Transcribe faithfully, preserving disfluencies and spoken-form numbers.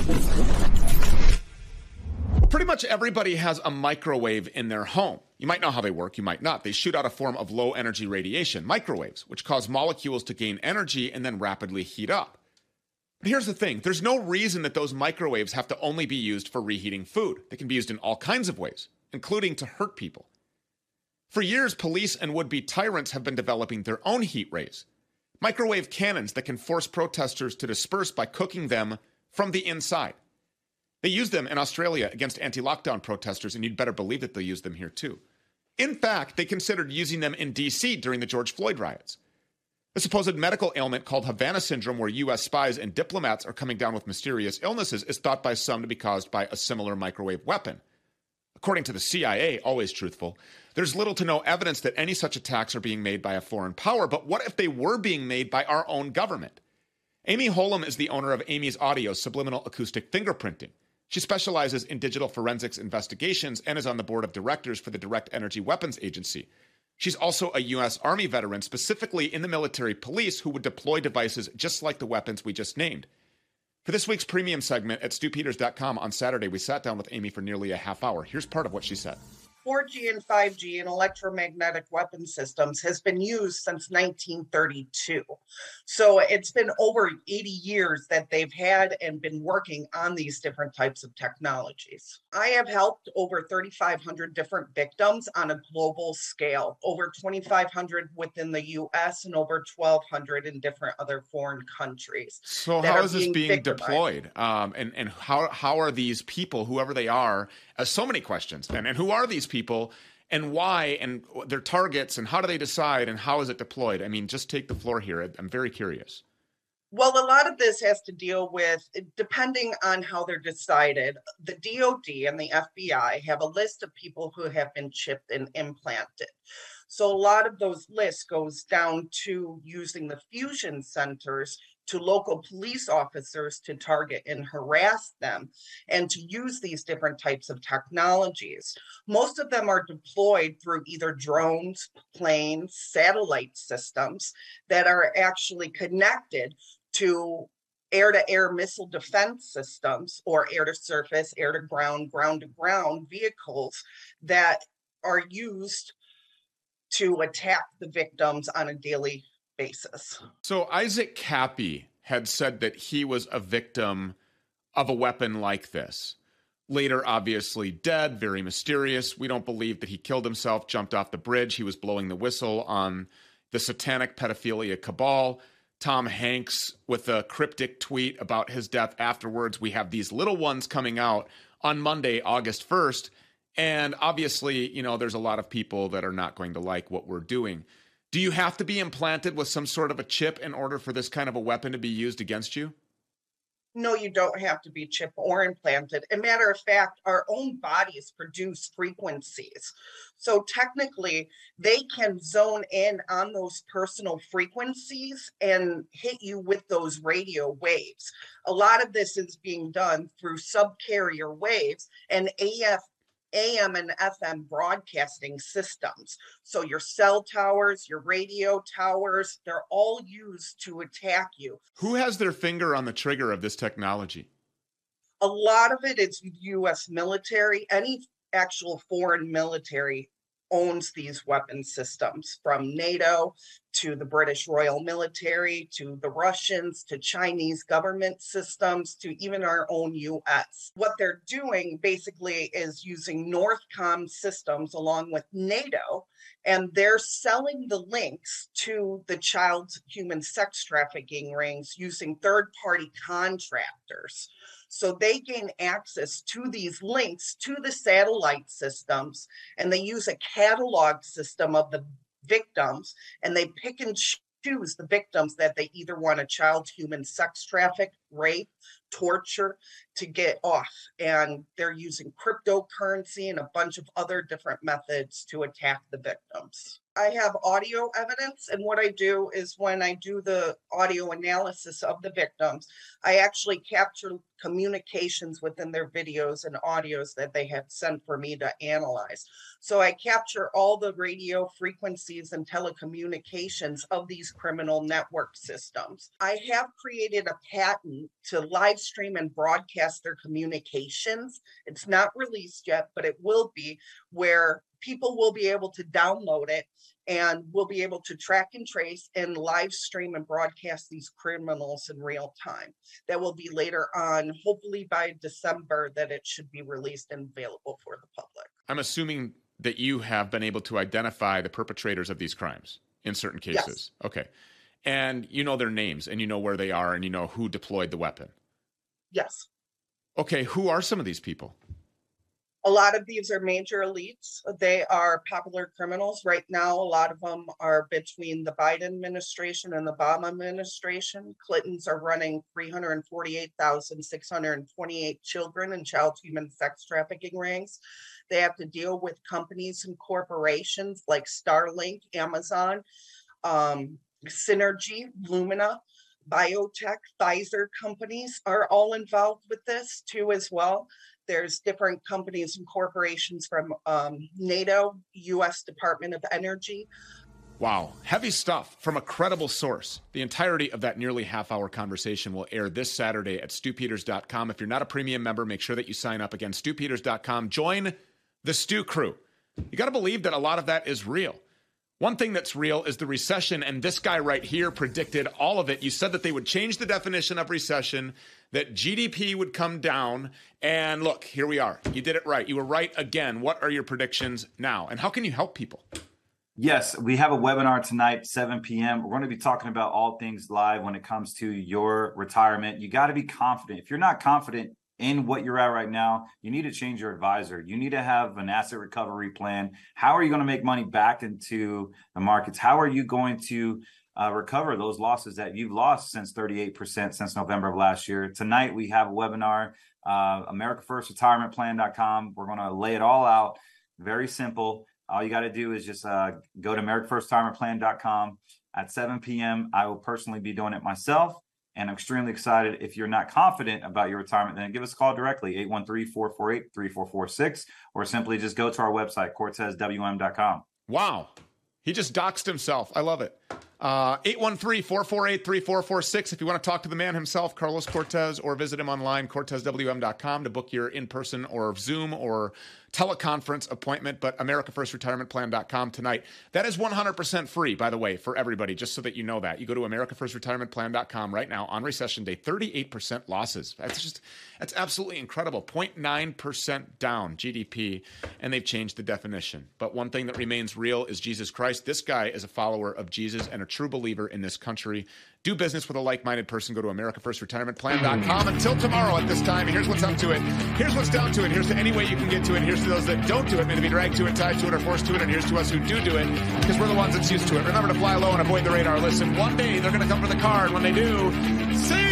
Pretty much everybody has a microwave in their home. You might know how they work, you might not. They shoot out a form of low-energy radiation, microwaves, which cause molecules to gain energy and then rapidly heat up. But here's the thing. There's no reason that those microwaves have to only be used for reheating food. They can be used in all kinds of ways, including to hurt people. For years, police and would-be tyrants have been developing their own heat rays, microwave cannons that can force protesters to disperse by cooking them from the inside. They use them in Australia against anti-lockdown protesters, and you'd better believe that they'll use them here too. In fact, they considered using them in D C during the George Floyd riots. A supposed medical ailment called Havana syndrome, where U S spies and diplomats are coming down with mysterious illnesses, is thought by some to be caused by a similar microwave weapon. According to the C I A, always truthful, there's little to no evidence that any such attacks are being made by a foreign power, but what if they were being made by our own government? Amy Holem is the owner of Amy's Audio Subliminal Acoustic Fingerprinting. She specializes in digital forensics investigations and is on the board of directors for the Direct Energy Weapons Agency. She's also a U S Army veteran, specifically in the military police, who would deploy devices just like the weapons we just named. For this week's premium segment at stu peters dot com on Saturday, we sat down with Amy for nearly a half hour. Here's part of what she said. four G and five G and electromagnetic weapon systems has been used since nineteen thirty-two. So it's been over eighty years that they've had and been working on these different types of technologies. I have helped over thirty-five hundred different victims on a global scale, over twenty-five hundred within the U S and over twelve hundred in different other foreign countries. So how is this being, being deployed? Um, and, and how, how are these people, whoever they are, uh, so many questions, and, and who are these people and why and their targets and how do they decide and how is it deployed? I mean, just take the floor here. I'm very curious. Well, a lot of this has to deal with, depending on how they're decided, the D O D and the F B I have a list of people who have been chipped and implanted. So a lot of those lists goes down to using the fusion centers to local police officers to target and harass them and to use these different types of technologies. Most of them are deployed through either drones, planes, satellite systems that are actually connected to air-to-air missile defense systems or air-to-surface, air-to-ground, ground-to-ground vehicles that are used to attack the victims on a daily basis. So Isaac Kappy had said that he was a victim of a weapon like this. Later, obviously dead, very mysterious. We don't believe that he killed himself, jumped off the bridge. He was blowing the whistle on the satanic pedophilia cabal. Tom Hanks with a cryptic tweet about his death afterwards. We have these little ones coming out on Monday, August first. And obviously, you know, there's a lot of people that are not going to like what we're doing. Do you have to be implanted with some sort of a chip in order for this kind of a weapon to be used against you? No, you don't have to be chipped or implanted. As a matter of fact, our own bodies produce frequencies. So technically, they can zone in on those personal frequencies and hit you with those radio waves. A lot of this is being done through subcarrier waves and A F A M and F M broadcasting systems. So your cell towers, your radio towers, they're all used to attack you. Who has their finger on the trigger of this technology? A lot of it is U S military. Any actual foreign military owns these weapon systems, from NATO to the British Royal Military, to the Russians, to Chinese government systems, to even our own U S. What they're doing basically is using Northcom systems along with NATO, and they're selling the links to the child human sex trafficking rings using third-party contractors. So they gain access to these links to the satellite systems, and they use a catalog system of the victims, and they pick and choose the victims that they either want a child human sex traffic, rape, torture to get off. And they're using cryptocurrency and a bunch of other different methods to attack the victims. I have audio evidence, and what I do is when I do the audio analysis of the victims, I actually capture communications within their videos and audios that they have sent for me to analyze. So I capture all the radio frequencies and telecommunications of these criminal network systems. I have created a patent um, to live stream and broadcast their communications. It's not released yet, but it will be, where people will be able to download it and will be able to track and trace and live stream and broadcast these criminals in real time. That will be later on, hopefully by December, that it should be released and available for the public. I'm assuming that you have been able to identify the perpetrators of these crimes in certain cases. Yes. Okay. And you know their names, and you know where they are, and you know who deployed the weapon. Yes. Okay. Who are some of these people? A lot of these are major elites. They are popular criminals. Right now, a lot of them are between the Biden administration and the Obama administration. Clintons are running three hundred forty-eight thousand six hundred twenty-eight children in child human sex trafficking rings. They have to deal with companies and corporations like Starlink, Amazon, um, Synergy, Lumina, Biotech, Pfizer companies are all involved with this too as well. There's different companies and corporations from um, NATO, U S Department of Energy. Wow. Heavy stuff from a credible source. The entirety of that nearly half-hour conversation will air this Saturday at stu peters dot com. If you're not a premium member, make sure that you sign up. Again, stu peters dot com. Join the Stu crew. You got to believe that a lot of that is real. One thing that's real is the recession, and this guy right here predicted all of it. You said that they would change the definition of recession, that G D P would come down, and look, here we are. You did it right. You were right again. What are your predictions now, and how can you help people? Yes, we have a webinar tonight, seven p.m. We're going to be talking about all things live when it comes to your retirement. You got to be confident. If you're not confident in what you're at right now, you need to change your advisor. You need to have an asset recovery plan. How are you going to make money back into the markets? How are you going to uh, recover those losses that you've lost since thirty-eight percent since November of last year? Tonight, we have a webinar, uh, America First Retirement Plan dot com. We're going to lay it all out. Very simple. All you got to do is just uh, go to America First Retirement Plan dot com at seven p.m. I will personally be doing it myself. And I'm extremely excited. If you're not confident about your retirement, then give us a call directly, eight one three, four four eight, three four four six, or simply just go to our website, cortez w m dot com. Wow. He just doxed himself. I love it. Uh, eight one three, four four eight, three four four six. If you want to talk to the man himself, Carlos Cortez, or visit him online, cortez w m dot com, to book your in-person or Zoom or teleconference appointment. But America First Retirement Plan dot com tonight. That is one hundred percent free, by the way, for everybody, just so that you know that. You go to America First Retirement Plan dot com right now on recession day, thirty-eight percent losses. That's just, that's absolutely incredible. zero point nine percent down G D P, and they've changed the definition. But one thing that remains real is Jesus Christ. This guy is a follower of Jesus and a true believer in this country. Do business with a like-minded person. Go to America First Retirement Plan dot com. Until tomorrow at this time, here's what's up to it. Here's what's down to it. Here's to any way you can get to it. Here's to those that don't do it, may to be dragged to it, tied to it, or forced to it. And here's to us who do do it, because we're the ones that's used to it. Remember to fly low and avoid the radar. Listen, one day they're going to come for the car, and when they do, see